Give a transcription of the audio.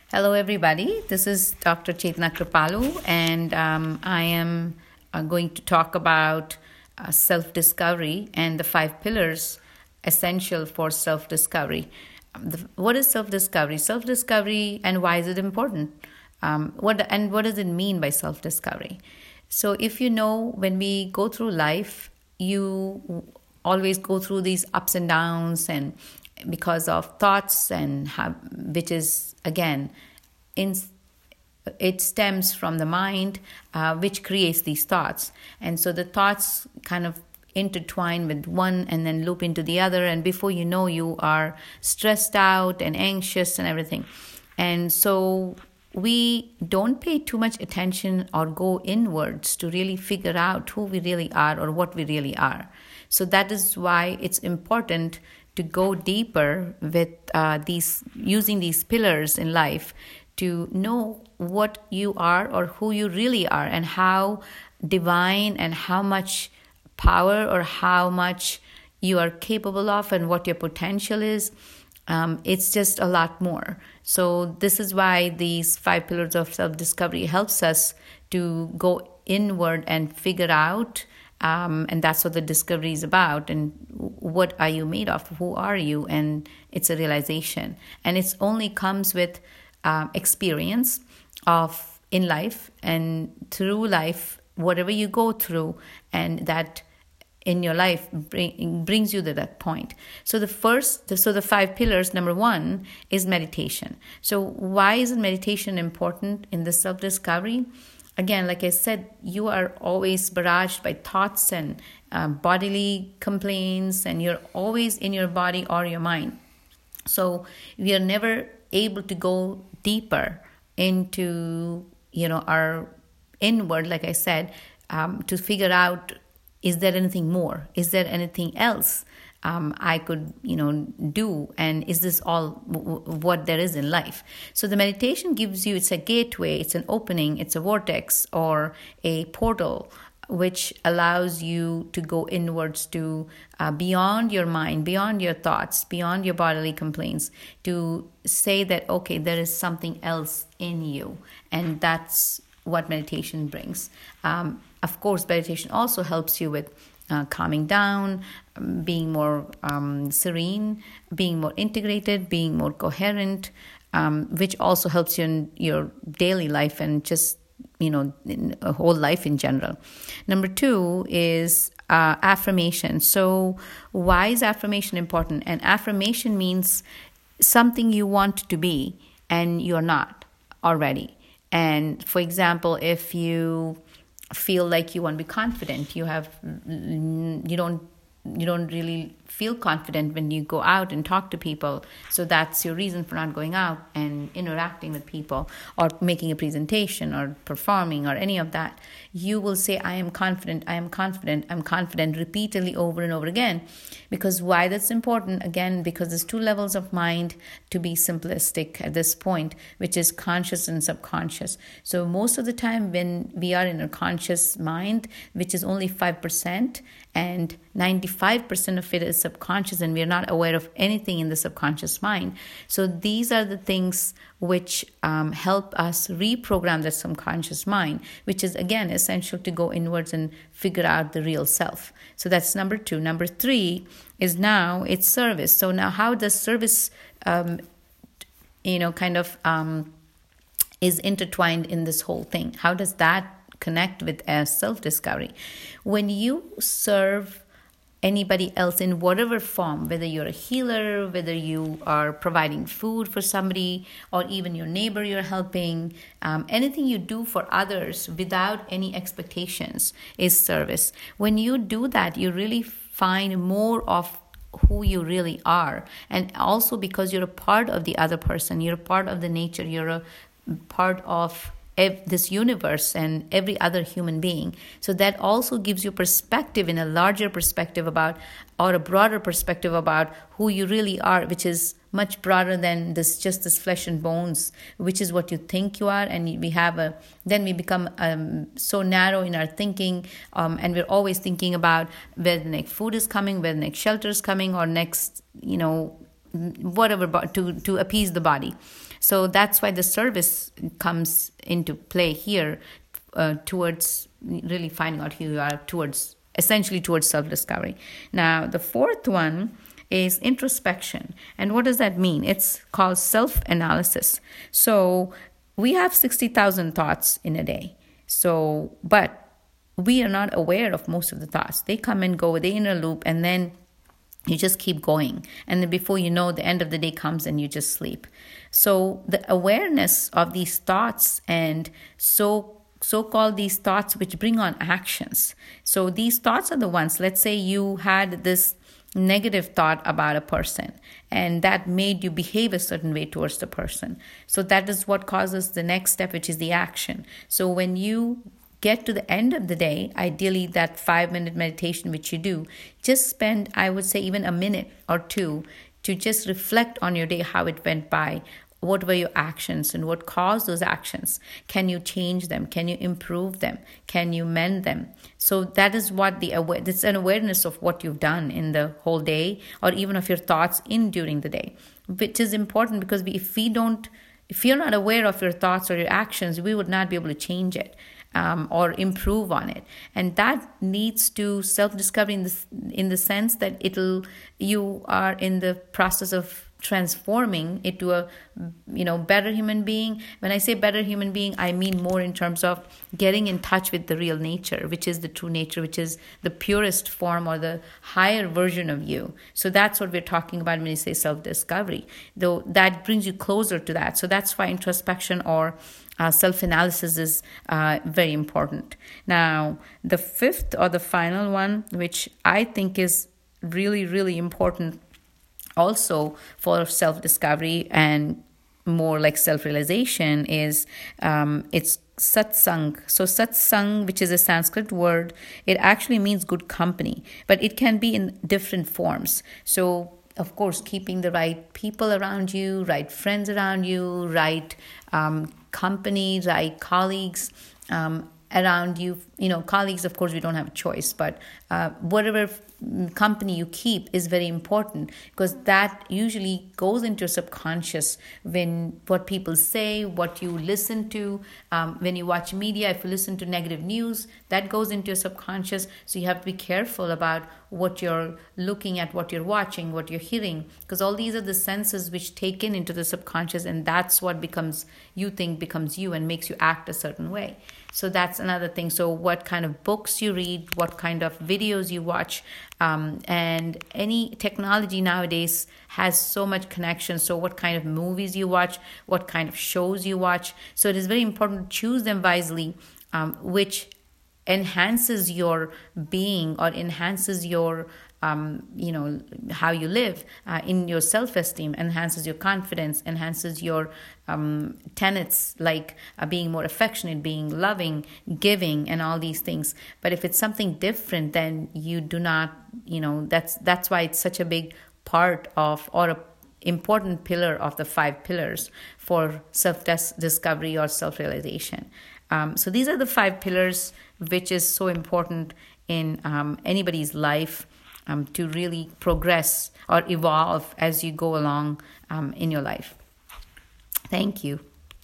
Hello, everybody. This is Dr. Chetna Kripalu, and I am going to talk about self discovery and the 5 pillars essential for self discovery. What is self discovery? Self discovery, and why is it important? What does it mean by self discovery? So, if you know, when we go through life, you always go through these ups and downs, and because of thoughts, which is again in it stems from the mind, which creates these thoughts. And so the thoughts kind of intertwine with one and then loop into the other, and before you know, you are stressed out and anxious and everything. And so we don't pay too much attention or go inwards to really figure out who we really are or what we really are. So that is why it's important to go deeper with using these pillars in life to know what you are or who you really are, and how divine and how much power or how much you are capable of, and what your potential is. It's just a lot more. So this is why these 5 pillars of self-discovery helps us to go inward and figure out, and that's what the discovery is about. And what are you made of? Who are you? And it's a realization. And it only comes with experience of in life and through life, whatever you go through, and that in your life brings you to that point. So the 5 pillars, number 1 is meditation. So why is meditation important in the self-discovery? Again, like I said, you are always barraged by thoughts and bodily complaints, and you're always in your body or your mind. So we are never able to go deeper into, our inward, like I said, to figure out, is there anything more? Is there anything else I could, do? And is this all what there is in life? So the meditation gives you, it's a gateway, it's an opening, it's a vortex or a portal, which allows you to go inwards to beyond your mind, beyond your thoughts, beyond your bodily complaints, to say that, okay, there is something else in you. And that's what meditation brings. Of course, meditation also helps you with calming down, being more serene, being more integrated, being more coherent, which also helps you in your daily life and just in a whole life in general. Number 2 is affirmation. So why is affirmation important? And affirmation means something you want to be and you're not already. And for example, if you feel like you want to be confident, you don't really feel confident when you go out and talk to people. So that's your reason for not going out and interacting with people or making a presentation or performing or any of that. You will say, I am confident, I am confident, I'm confident repeatedly over and over again. Because why that's important? Again, because there's 2 levels of mind, to be simplistic at this point, which is conscious and subconscious. So most of the time when we are in a conscious mind, which is only 5%, and 95% of it is subconscious, and we are not aware of anything in the subconscious mind. So these are the things which help us reprogram the subconscious mind, which is again essential to go inwards and figure out the real self. So that's number 2. Number 3 is now it's service. So now how does service is intertwined in this whole thing? How does that connect with self-discovery? When you serve anybody else in whatever form, whether you're a healer, whether you are providing food for somebody, or even your neighbor you're helping, anything you do for others without any expectations is service. When you do that, you really find more of who you really are. And also because you're a part of the other person, you're a part of the nature, you're a part of this universe and every other human being. So that also gives you perspective, in a larger perspective about, or a broader perspective about who you really are, which is much broader than just this flesh and bones, which is what you think you are. And then we become so narrow in our thinking, and we're always thinking about where the next food is coming, where the next shelter is coming, or next, whatever, to appease the body. So that's why the service comes into play here, towards really finding out who you are, essentially towards self-discovery. Now, the fourth one is introspection. And what does that mean? It's called self-analysis. So we have 60,000 thoughts in a day. But we are not aware of most of the thoughts. They come and go, they in a loop, and then you just keep going. And then before you know, the end of the day comes and you just sleep. So the awareness of these thoughts, and so-called these thoughts which bring on actions. So these thoughts are the ones, let's say you had this negative thought about a person, and that made you behave a certain way towards the person. So that is what causes the next step, which is the action. So when you get to the end of the day, ideally that 5-minute meditation which you do, just spend, I would say, even a minute or two to just reflect on your day, how it went by. What were your actions and what caused those actions? Can you change them? Can you improve them? Can you mend them? So that is what it's an awareness of what you've done in the whole day, or even of your thoughts during the day, which is important, because if you're not aware of your thoughts or your actions, we would not be able to change it. Or improve on it. And that leads to self-discovery in the sense that you are in the process of transforming into a better human being. When I say better human being, I mean more in terms of getting in touch with the real nature, which is the true nature, which is the purest form or the higher version of you. So that's what we're talking about when we say self-discovery, though that brings you closer to that. So that's why introspection or self-analysis is very important. Now, the fifth or the final one, which I think is really, really important also for self-discovery and more like self-realization, is it's satsang. So satsang, which is a Sanskrit word, it actually means good company, but it can be in different forms. So of course, keeping the right people around you, right friends around you, right company, right colleagues around you. Colleagues, of course, we don't have a choice, but whatever company you keep is very important, because that usually goes into your subconscious. When what people say, what you listen to, when you watch media, if you listen to negative news, that goes into your subconscious. So you have to be careful about what you're looking at, what you're watching, what you're hearing, because all these are the senses which take into the subconscious, and that's what becomes you and makes you act a certain way. So that's another thing. So what kind of books you read, what kind of videos you watch, and any technology nowadays has so much connection. So what kind of movies you watch, what kind of shows you watch. So it is very important to choose them wisely, which enhances your being or enhances your how you live, in your self-esteem, enhances your confidence, enhances your tenets like being more affectionate, being loving, giving, and all these things. But if it's something different, then you do not, that's why it's such a big part of, or a important pillar of the 5 pillars for self-discovery or self-realization. So these are the 5 pillars, which is so important in anybody's life, to really progress or evolve as you go along in your life. Thank you.